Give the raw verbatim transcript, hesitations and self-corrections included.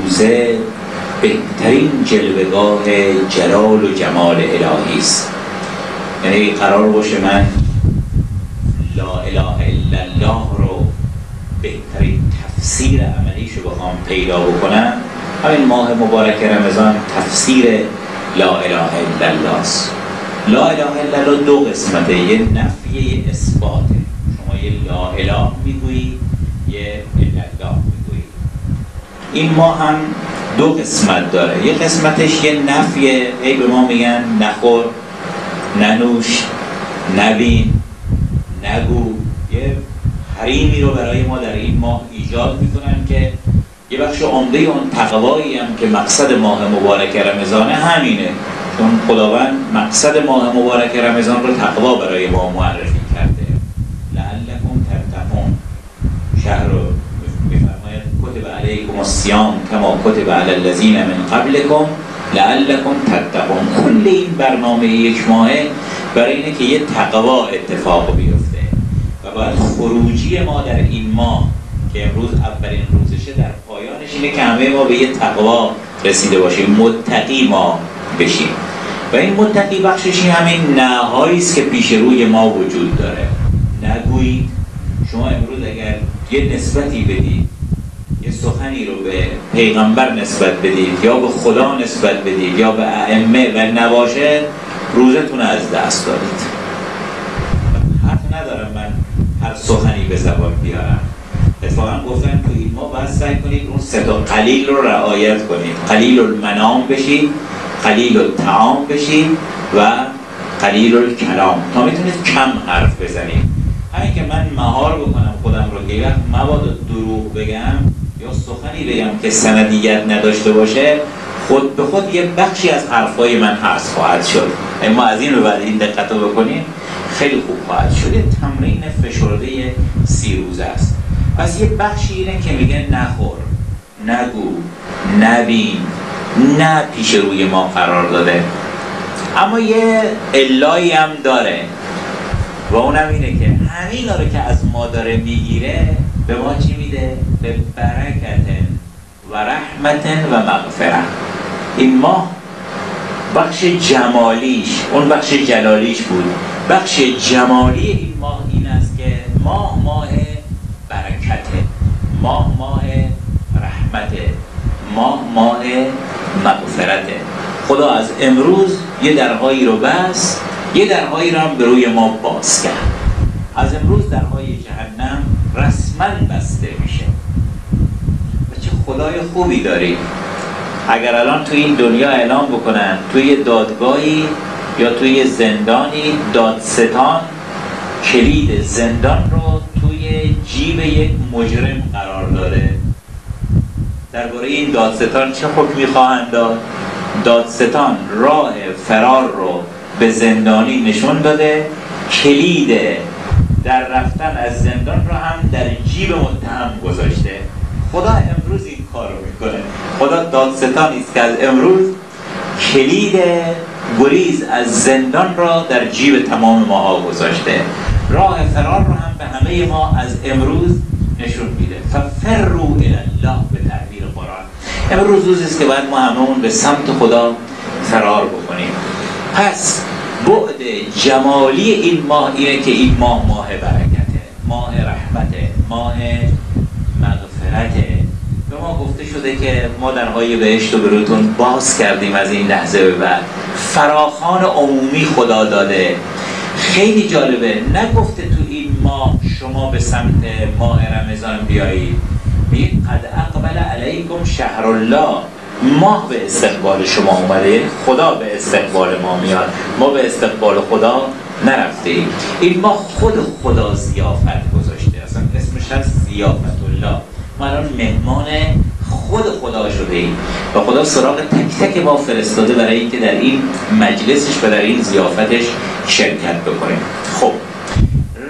روزه بهترین جلوه‌گاه جلال و جمال الهی است. یعنی قرار باشه من لا اله الا الله رو بهترین تفسیر عملیشو بخوام پیدا بکنم، همین ماه مبارک رمضان تفسیر لا اله الا الله است. لا اله الا الله دو قسمته، یه نفی یه اثباته. شما یه لا اله میگویی، یه الا الله میگویی. این ماه هم دو قسمت داره. یه قسمتش یه نفیه، ای به ما میگن نخور، ننوش، نبین، نگو. یه حریمی رو برای ما در این ماه ایجاد میکنن که یه بخش عمده اون تقوایی هم که مقصد ماه مبارک رمضان همینه، چون خداوند مقصد ماه مبارک رمضان رو تقوا برای ما معرفی کرده. لعلکم تتقون، شهر رو میفرماید کتب علیکم الصیام کما کتب علی الذین من قبلکم لعلکم تتقون. کل این برنامه یک ماهه برای اینه که یه تقوا اتفاق بیفته و باید خروجی ما در این ماه که امروز اولین روزشه در پایانش اینه که همه ما به یه تقوا رسیده باشیم، متقی ما بشیم. و این متقی بخشش همین نهایی است که پیش روی ما وجود داره. نگویید. شما امروز اگر یه نسبتی بدید، یه سخنی رو به پیغمبر نسبت بدید یا به خدا نسبت بدید یا به ائمه و نباشه، روزتون از دست دادید. حق ندارم من هر سخنی به زبان بیارم. اتفاقا گفتن تو این ما باید سعی کنید اون سه تا قلیل رو رعایت کنید. قلیل المنام بشید، قلیل الطعام بشید و قلیل الکلام، تا میتونید کم حرف بزنید. همین که من مهار بکنم خودم رو که وقت مبادا دروغ بگم یا سخنی بگم که سندیت نداشته باشه، خود به خود یه بخشی از حرفای من حذف خواهد شد. اما از این رو بعد این دقت رو بکنیم خیلی خوب خواهد شد. تمرین فشرده سی روزه است. پس یه بخشی اینه که میگه نخور، نگو، نبین، نه پیش روی ما قرار داده. اما یه علایی هم داره و اونم اینه که همین رو که از ما داره میگیره به ما چی میده؟ به برکت و رحمت و مغفرت. این ماه بخش جمالیش، اون بخش جلالیش بود. بخش جمالی این ماه این است که ماه ماه برکته، ماه ماه رحمته، ماه ماه مغفرته. خدا از امروز یه درهایی رو بست، یه درهایی رو هم به روی ما باز کرد. از امروز درهای جهنم رسما بسته میشه. و چه خدای خوبی داریم. اگر الان توی این دنیا اعلام بکنن توی دادگاهی یا توی زندانی دادستان کلید زندان رو توی جیب یک مجرم قرار داده، درباره این دادستان چه حکمی خواهند داد؟ دادستان راه فرار رو به زندانی نشون داده، کلید در رفتن از زندان رو هم در جیب متهم گذاشته. خدا امروز این کار رو میکنه. خدا دادستانی است که از امروز کلید گریز از زندان را در جیب تمام ماها گذاشته. راه فرار رو هم به همه ما از امروز نشون میده. ففروا الی الله به تعبیر قرآن. امروز روزی است که باید ما هممون به سمت خدا فرار بکنیم. پس بعد جمالی این ماه اینه که این ماه ماه برکته، ماه رحمته، ماه مغفرته. به ما گفته شده که ما درهای بهشت و بروتون باز کردیم از این لحظه به بعد. فراخوان عمومی خدا داده. خیلی جالبه، نگفته تو این ماه شما به سمت ماه رمضان بیایید، میگه قد اقبل علیکم شهر الله. ماه به استقبال شما اومده، یعنی خدا به استقبال ما میاد، ما به استقبال خدا نرفتیم. این ماه خود خدا ضیافت گذاشته، اصلا اسمش هست ضیافت الله. ما الان مهمان خود خدا شده ایم و خدا سراغ تک تک ما فرستاده برای اینکه در این مجلسش و در این ضیافتش شرکت بکنیم. خب